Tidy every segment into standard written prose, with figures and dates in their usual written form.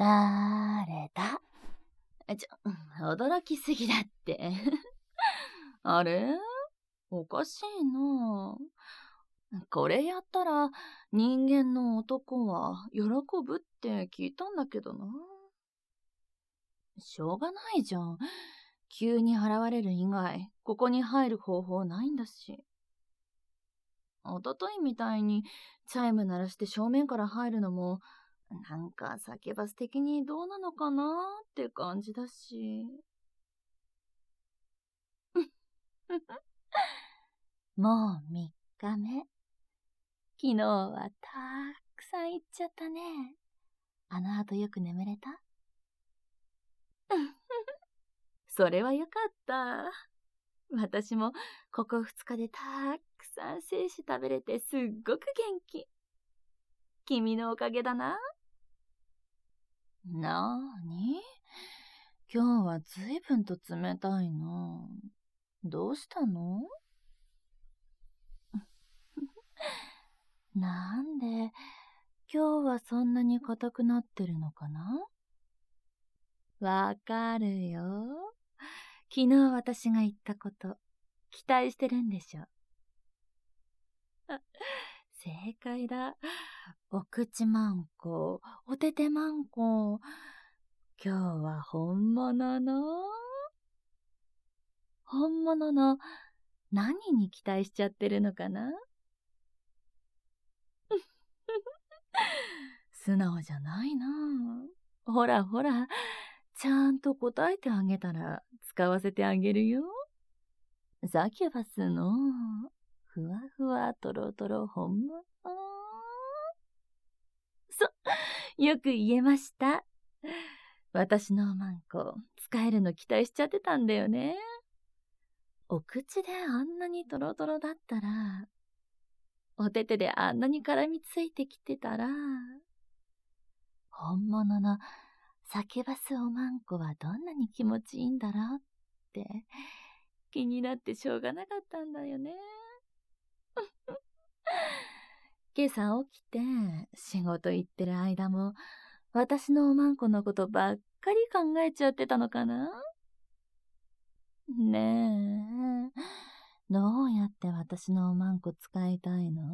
誰だ。驚きすぎだって。あれ、おかしいな。これやったら人間の男は喜ぶって聞いたんだけどな。しょうがないじゃん。急に現れる以外、ここに入る方法ないんだし。おとといみたいにチャイム鳴らして正面から入るのも、なんかサキュバス的にどうなのかなって感じだし。もう3日目。昨日はたくさん行っちゃったね。あの後よく眠れた？それはよかった。私もここ2日でたくさん精子食べれてすっごく元気。君のおかげだな。なーに？今日はずいぶんと冷たいな。どうしたの？なんで今日はそんなに硬くなってるのかな？わかるよ。昨日私が言ったこと期待してるんでしょ。正解だ。お口マンコ、おててマンコ。今日は本物の何に期待しちゃってるのかな？素直じゃないな。ほらほら、ちゃんと答えてあげたら使わせてあげるよ。サキュバスのふわふわとろとろ本物。よく言えました。私のおまんこ使えるの期待しちゃってたんだよね。お口であんなにトロトロだったら、おててであんなに絡みついてきてたら、本物のサキュバスおまんこはどんなに気持ちいいんだろうって気になってしょうがなかったんだよね。今朝起きて仕事行ってる間も私のおまんこのことばっかり考えちゃってたのかな？ねえ、どうやって私のおまんこ使いたいの？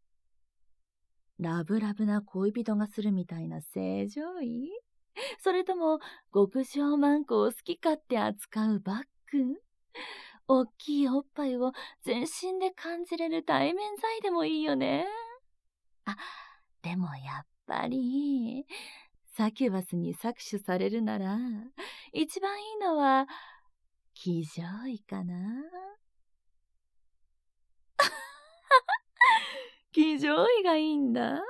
ラブラブな恋人がするみたいな正常位？それとも極上マンコを好き勝手扱うバッグ？おっきいおっぱいを全身で感じれる対面剤でもいいよね。あ、でもやっぱりサキュバスに搾取されるなら一番いいのは騎乗位かな。騎乗位がいいんだ。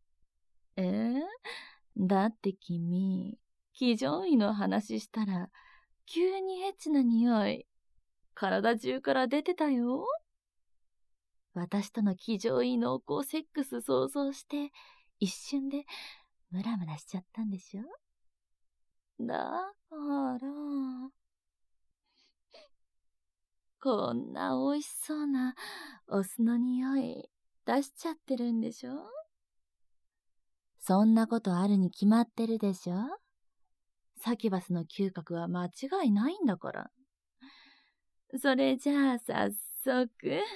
だって君、騎乗位の話したら急にエッチな匂い体中から出てたよ。私との騎乗位濃厚セックス想像して一瞬でムラムラしちゃったんでしょ。だからこんな美味しそうなお酢の匂い出しちゃってるんでしょ。そんなことあるに決まってるでしょ。サキュバスの嗅覚は間違いないんだから。それじゃあ早速。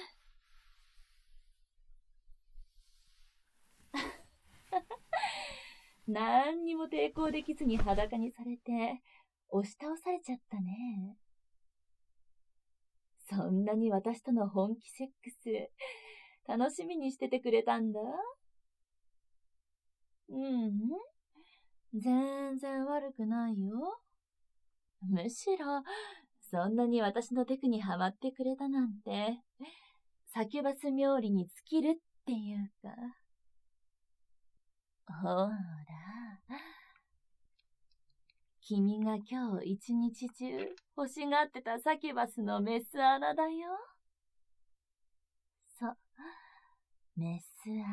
何にも抵抗できずに裸にされて押し倒されちゃったね。そんなに私との本気セックス楽しみにしててくれたんだ。全然悪くないよ。むしろそんなに私のテクにハマってくれたなんてサキュバス冥利に尽きるっていうか。ほら、君が今日一日中欲しがってたサキュバスのメス穴だよ。そう、メス穴。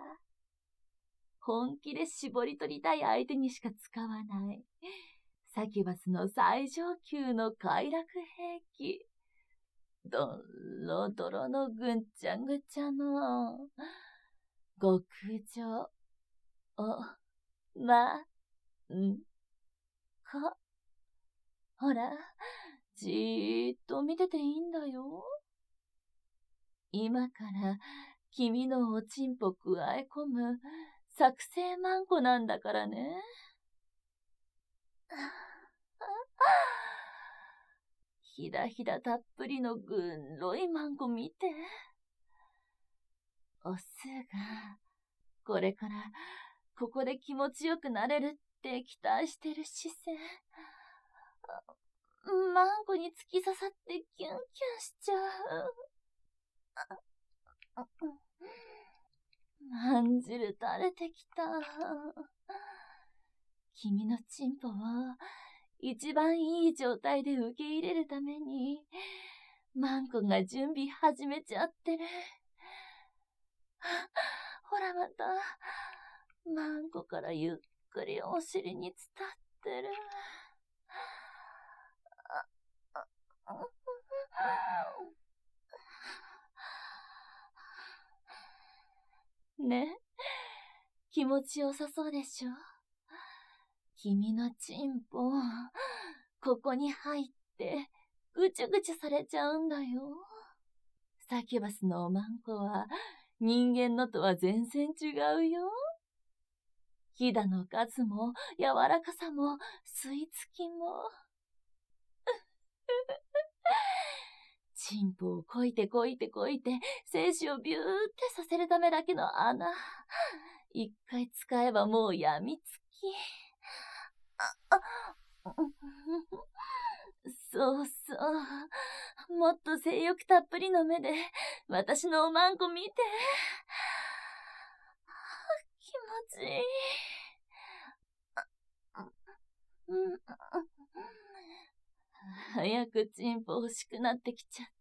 本気で絞り取りたい相手にしか使わない。サキュバスの最上級の快楽兵器。ドロドロのぐんちゃぐちゃの極上おまんか、ほら、じーっと見てていいんだよ。今から君のおちんぽくわえ込む作成マンコなんだからね。ひだひだたっぷりのぐんろいマンコ見て。おすが、これからここで気持ちよくなれるって期待してる姿勢。マンコに突き刺さってキュンキュンしちゃう。まんじる垂れてきた。君のチンポを一番いい状態で受け入れるために、マンコが準備始めちゃってる。ほらまた、マンコからゆっくりお尻に伝ってる。ね、気持ちよさそうでしょ。君のチンポ、ここに入って、ぐちゅぐちゅされちゃうんだよ。サキュバスのおまんこは、人間のとは全然違うよ。ひだの数も、柔らかさも、吸い付きも。チンポをこいてこいてこいて、精子をビューってさせるためだけの穴。一回使えばもうやみつき。そうそう。もっと性欲たっぷりの目で、私のおまんこ見て。気持ちいい。早くチンポ欲しくなってきちゃった。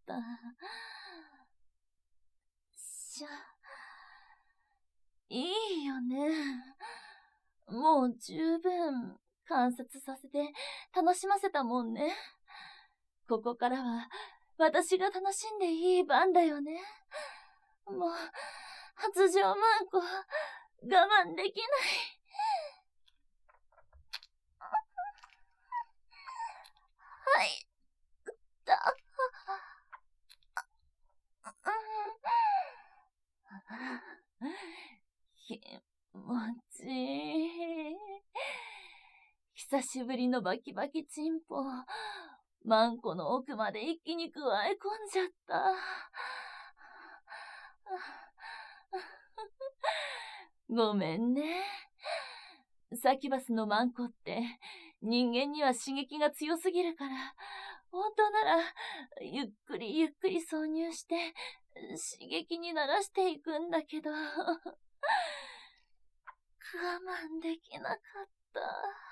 いいよね。もう十分観察させて楽しませたもんね。ここからは私が楽しんでいい番だよね。もう発情マンコ我慢できない。はい。気持ちいい。久しぶりのバキバキチンポ。マンコの奥まで一気に加え込んじゃった。ごめんね。サキュバスのマンコって人間には刺激が強すぎるから、本当ならゆっくりゆっくり挿入して刺激に慣らしていくんだけど、我慢できなかった。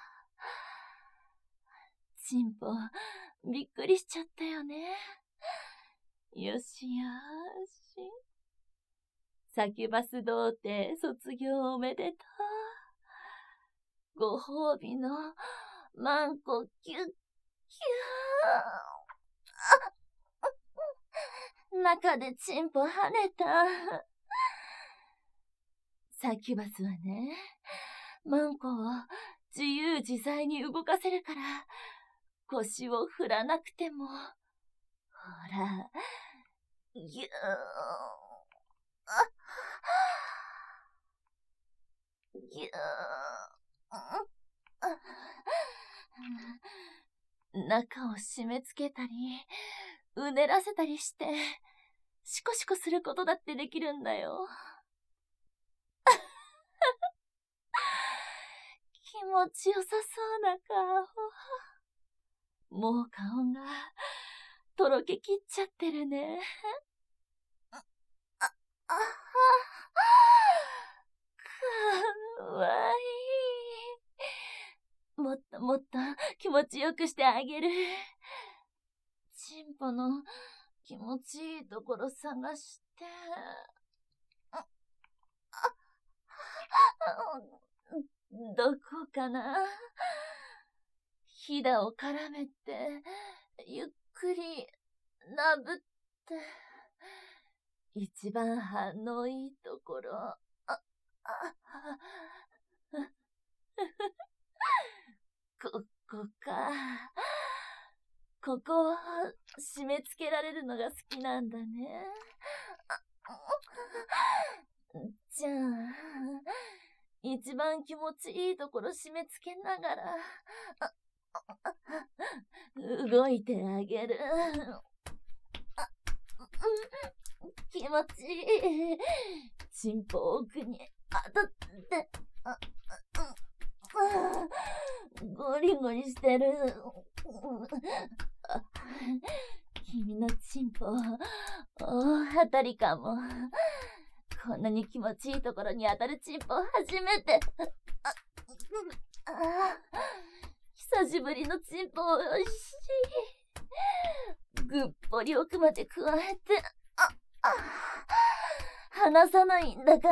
チンポ、びっくりしちゃったよね。よしよし。サキュバス童貞卒業おめでとう。ご褒美のマンコキュッキュー。中でチンポ跳ねた。サキュバスはね、マンコを自由自在に動かせるから、腰を振らなくても、ほら、ぎゅー。ぎゅー。中を締め付けたり、うねらせたりして、シコシコすることだってできるんだよ。気持ちよさそうな顔。もう顔がとろけきっちゃってるね。かわいい。もっともっと気持ちよくしてあげる。チンポの気持ちいいところ探して。どこかな。ひだを絡めて、ゆっくりなぶって、一番反応いいところ。 ここを締め付けられるのが好きなんだね。じゃあ、一番気持ちいいところ締め付けながら、動いてあげる。気持ちいい。チンポ奥に当たって、ゴリゴリしてる。君のチンポ、大当たりかも。こんなに気持ちいいところに当たるチンポ初めて。久しぶりのチンポおいしい。ぐっぽり奥まで加えて、離さないんだから。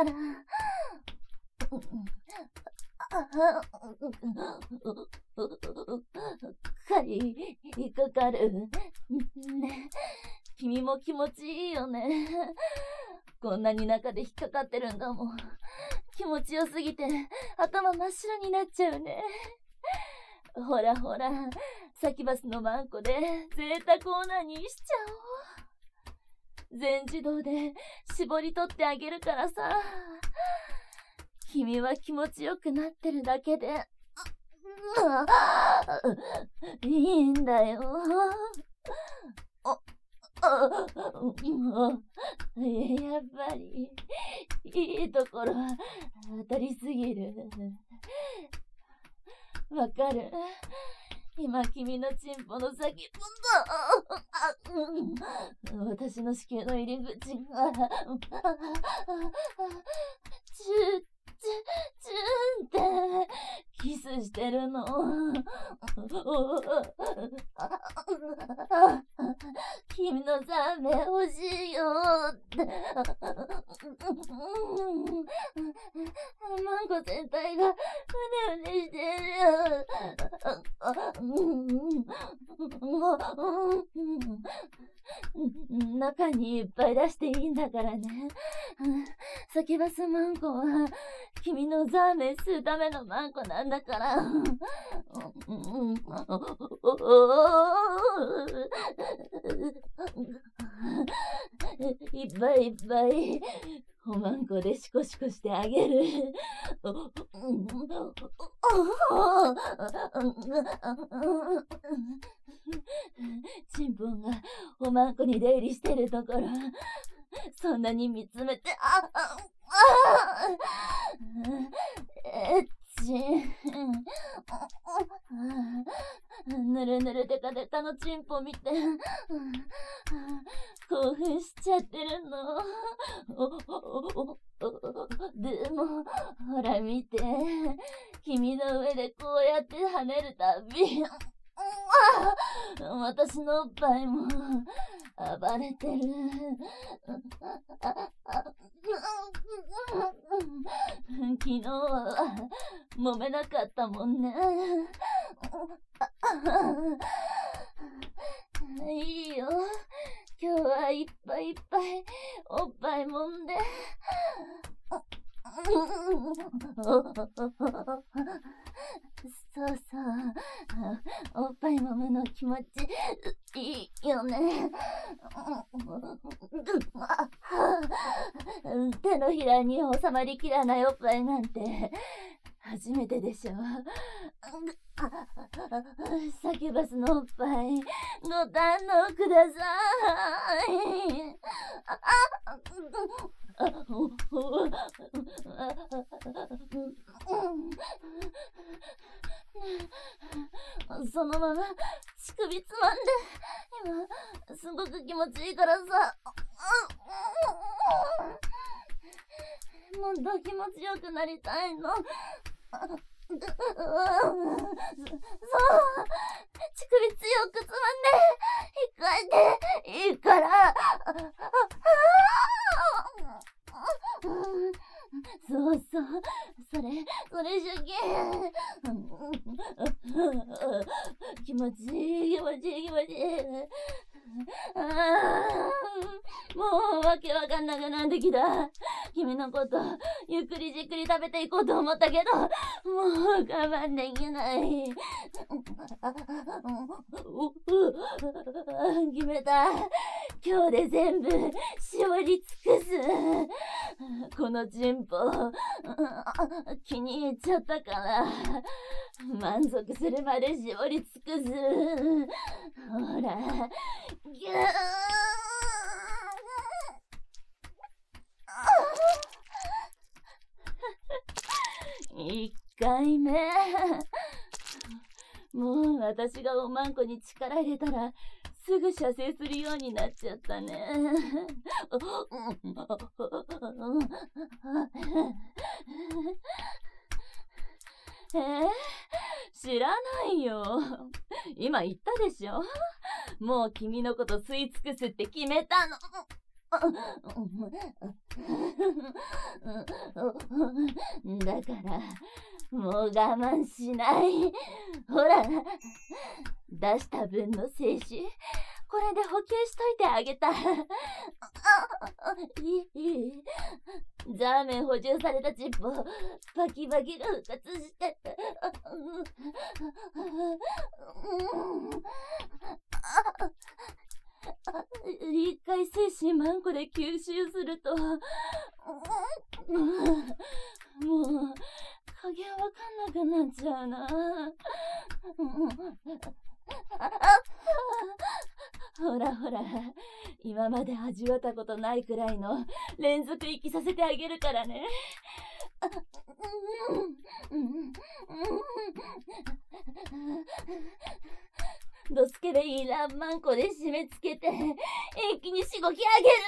針かかるね。君も気持ちいいよね。こんなに中で引っかかってるんだもん。気持ちよすぎて頭真っ白になっちゃうね。ほらほら、サキバスのマンコでゼータコーナーにしちゃおう。全自動で絞り取ってあげるからさ。君は気持ちよくなってるだけでいいんだよ。やっぱりいいところは当たりすぎる。わかる？今君のチンポの先、私の子宮の入り口がチュンってキスしてるの。君のザメ欲しいよって。マンコ全体がうねうねしてる。中にいっぱい出していいんだからね。サキバスマンコは君のザーメン吸うためのマンコなんだから。いっぱいいっぱいおまんこでシコシコしてあげる。チンポンがおまんこに出入りしてるところ、そんなに見つめて、ぬるぬるデカデカのチンポ見て興奮しちゃってるの。でもほら見て、君の上でこうやって跳ねるたび私のおっぱいも暴れてる。昨日は揉めなかったもんね。いいよ、今日はいっぱいいっぱいおっぱい揉んで。そうそう、おっぱい揉むの気持ちいいよね。手のひらに収まりきらないおっぱいなんて初めてでしょ。サキュバスのおっぱいご堪能ください。そのまま乳首つまんで、今すごく気持ちいいからさ、もっと気持ちよくなりたいの。そう、乳首強くつまんで引っかいていいから。そうそう、それ主義。気持ちいい気持ちいい気持ちいい。 もうわけわかんなくなってきた。君のことゆっくりじっくり食べていこうと思ったけど、もう我慢できない。決めた。今日で全部絞り尽くす。この人ポ気に入っちゃったから満足するまで絞り尽くす。ほら、ぎゅー1回目。もう私がおまんこに力入れたらすぐ射精するようになっちゃったね。知らないよ。今言ったでしょ。もう君のこと吸い尽くすって決めたの。だからもう我慢しない。ほら、出した分の精子これで補給しといてあげた。ザーメン補充されたチップバキバキが復活して、一回精子マンコで吸収すると、もう加減わかんなくなっちゃうな。ほらほら、今まで味わったことないくらいの連続息させてあげるからね。ドスケベイランマンコで締め付けて一気にしごきあげる。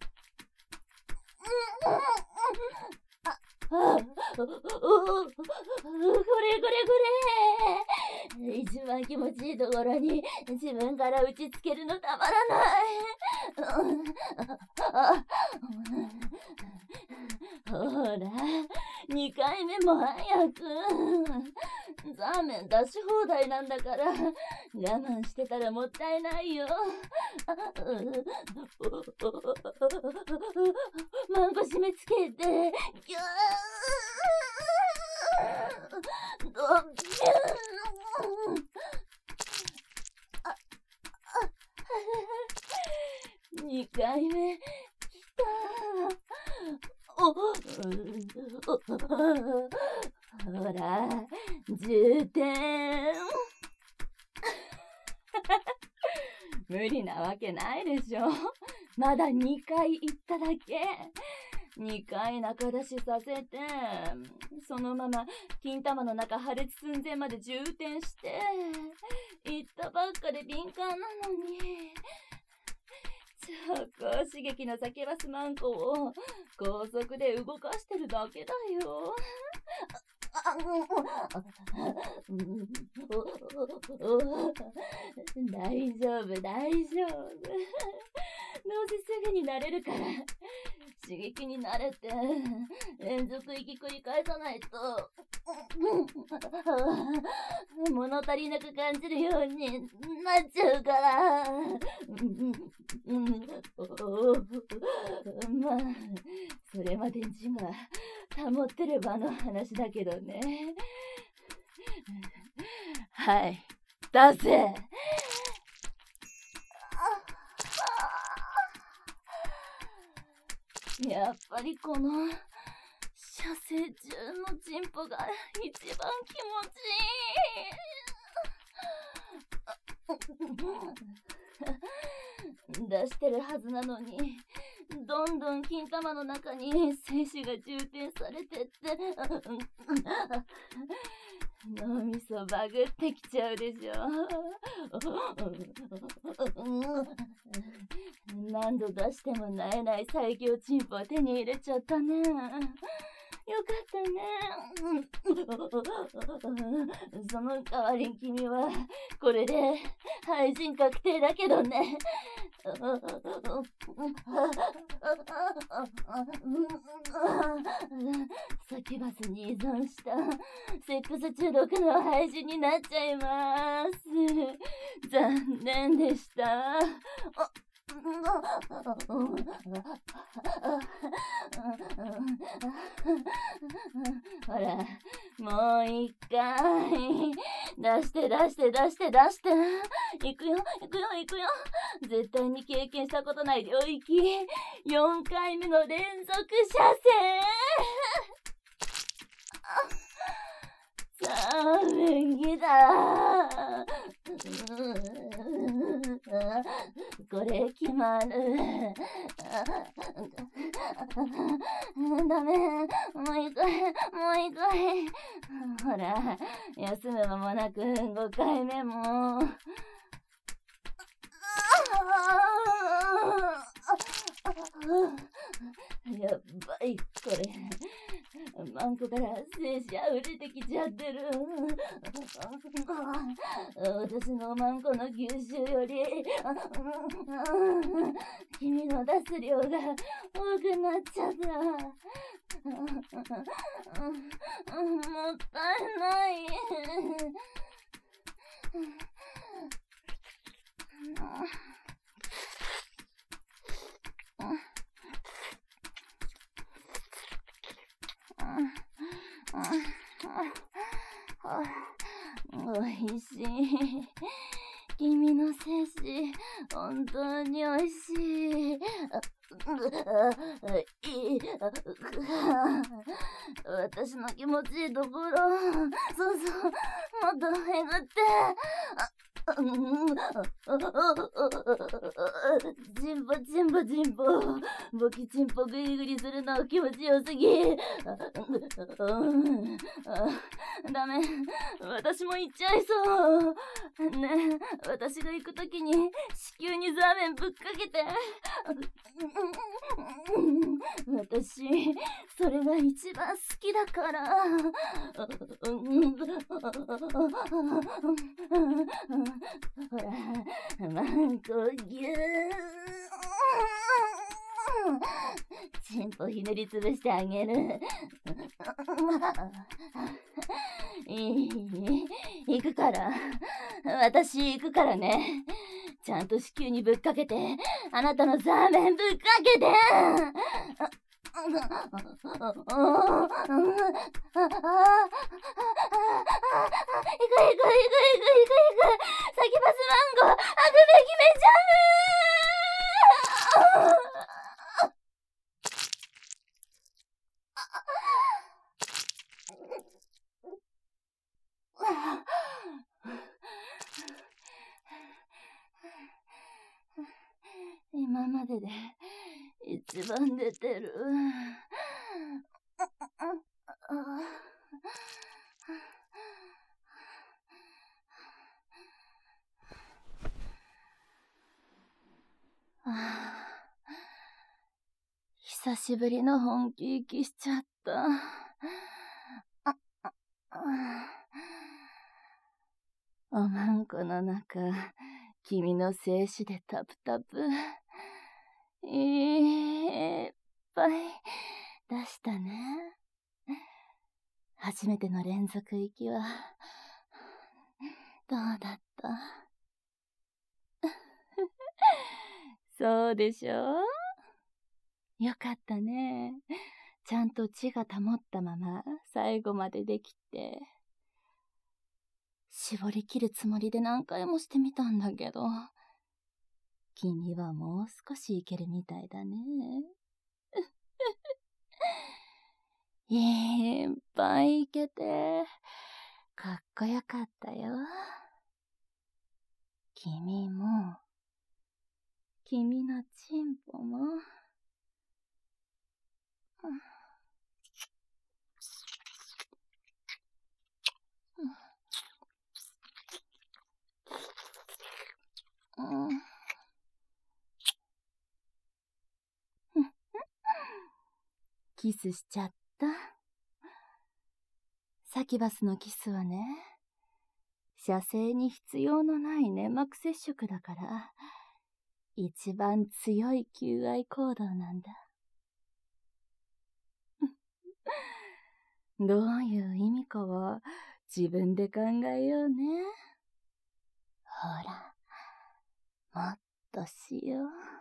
これ一番気持ちいいところに自分から打ちつけるのたまらない。ほら、2回目も早く。ザーメン出し放題なんだから我慢してたらもったいないよ。マンコ締め付けてギュー2回目きた。ほら、10点。無理なわけないでしょ。まだ2回行っただけ。2回中出しさせて、そのまま金玉の中破裂寸前まで充填して、行ったばっかで敏感なのに。超高刺激の酒バスマンコを高速で動かしてるだけだよ。大丈夫大丈夫。どうせすぐに慣れるから刺激に慣れて連続息繰り返さないと物足りなく感じるようになっちゃうから。まあそれまで字が保ってればの話だけどね。はい、出せ。やっぱりこの射精中のチンポが一番気持ちいい。出してるはずなのにどんどん金玉の中に精子が充填されてって脳みそバグってきちゃうでしょ。何度出しても萎えない最強チンポを手に入れちゃったね。よかったね。その代わりに君はこれで廃人確定だけどね。 サキュバスに依存したセックス中毒の廃人になっちゃいます。残念でした。ほら、もう一回。出して出して出して出して。行くよ、行くよ、行くよ。絶対に経験したことない領域。4回目の連続射精。寒気だ。これ決まる。ダメ。もう一回、もう一回。ほら、休む間もなく5回目も。やばい、これ。マンコから精子溢れてきちゃってる。私のマンコの吸収より、君の出す量が多くなっちゃった。もったいない。おいしい。君の精子、本当においしい。私の気持ちいいところ、そうそう、もっとえぐって。チンポチンポチンポ、ボキチンポグリグリするの気持ちよすぎ。ダメ、私も行っちゃいそう。ねえ、私が行くときに子宮にザーメンぶっかけて。私、それが一番好きだから。ほら、マンコギュー。チンポひねりつぶしてあげる。行くから。私行くからね。ちゃんと子宮にぶっかけて、あなたのザーメンぶっかけて。行く行く行く行く。先バスマンゴー、あくべきめちゃ今までで一番出てる。久しぶりの本気息しちゃった。おまんこの中、君の精子でタプタプ。いっぱい出したね。初めての連続息は、どうだったそうでしょ？よかったね。ちゃんと血が保ったまま最後までできて。絞り切るつもりで何回もしてみたんだけど、君はもう少しいけるみたいだね。いっぱいいけて、かっこよかったよ。君も、君のチンポも。キスしちゃった。サキバスのキスはね、射精に必要のない粘膜接触だから、一番強い求愛行動なんだ。 どういう意味かは自分で考えようね。ほら、もっとしよう。